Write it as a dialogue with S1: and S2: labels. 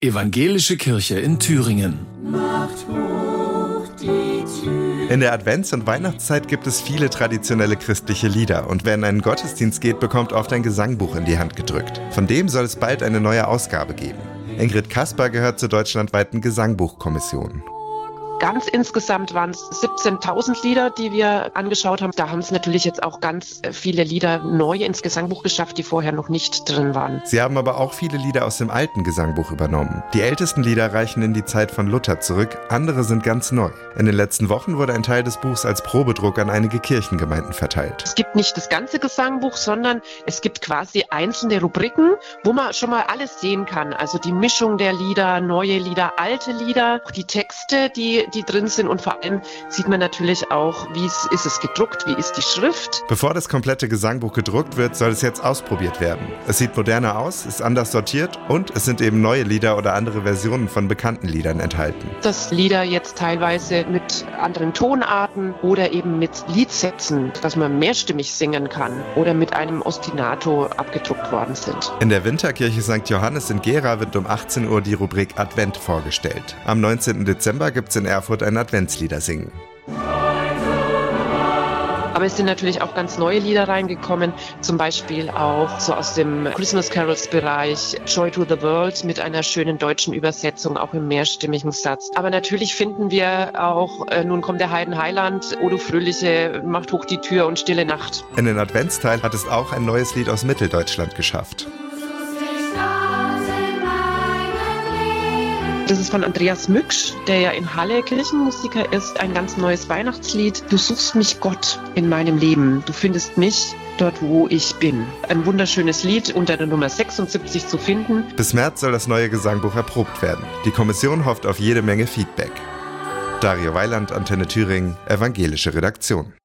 S1: Evangelische Kirche in Thüringen.
S2: Macht hoch die Tür.
S3: In der Advents- und Weihnachtszeit gibt es viele traditionelle christliche Lieder und wer in einen Gottesdienst geht, bekommt oft ein Gesangbuch in die Hand gedrückt. Von dem soll es bald eine neue Ausgabe geben. Ingrid Kasper gehört zur deutschlandweiten Gesangbuchkommission.
S4: Ganz insgesamt waren es 17.000 Lieder, die wir angeschaut haben. Da haben es natürlich jetzt auch ganz viele Lieder neu ins Gesangbuch geschafft, die vorher noch nicht drin waren.
S3: Sie haben aber auch viele Lieder aus dem alten Gesangbuch übernommen. Die ältesten Lieder reichen in die Zeit von Luther zurück, andere sind ganz neu. In den letzten Wochen wurde ein Teil des Buchs als Probedruck an einige Kirchengemeinden verteilt.
S4: Es gibt nicht das ganze Gesangbuch, sondern es gibt quasi einzelne Rubriken, wo man schon mal alles sehen kann. Also die Mischung der Lieder, neue Lieder, alte Lieder, die Texte, die drin sind, und vor allem sieht man natürlich auch, ist es gedruckt, wie ist die Schrift.
S3: Bevor das komplette Gesangbuch gedruckt wird, soll es jetzt ausprobiert werden. Es sieht moderner aus, ist anders sortiert und es sind eben neue Lieder oder andere Versionen von bekannten Liedern enthalten.
S4: Dass Lieder jetzt teilweise mit anderen Tonarten oder eben mit Liedsätzen, dass man mehrstimmig singen kann, oder mit einem Ostinato abgedruckt worden sind.
S3: In der Winterkirche St. Johannes in Gera wird um 18 Uhr die Rubrik Advent vorgestellt. Am 19. Dezember gibt es in Erfurt ein Adventslieder singen.
S4: Aber es sind natürlich auch ganz neue Lieder reingekommen, zum Beispiel auch so aus dem Christmas Carols Bereich, Joy to the World mit einer schönen deutschen Übersetzung, auch im mehrstimmigen Satz. Aber natürlich finden wir auch, nun kommt der Heidenheiland, O du Fröhliche, macht hoch die Tür und Stille Nacht.
S3: In den Adventsteil hat es auch ein neues Lied aus Mitteldeutschland geschafft.
S4: Das ist von Andreas Mücksch, der ja in Halle Kirchenmusiker ist. Ein ganz neues Weihnachtslied. Du suchst mich, Gott, in meinem Leben. Du findest mich dort, wo ich bin. Ein wunderschönes Lied unter der Nummer 76 zu finden.
S3: Bis März soll das neue Gesangbuch erprobt werden. Die Kommission hofft auf jede Menge Feedback. Dario Weiland, Antenne Thüringen, evangelische Redaktion.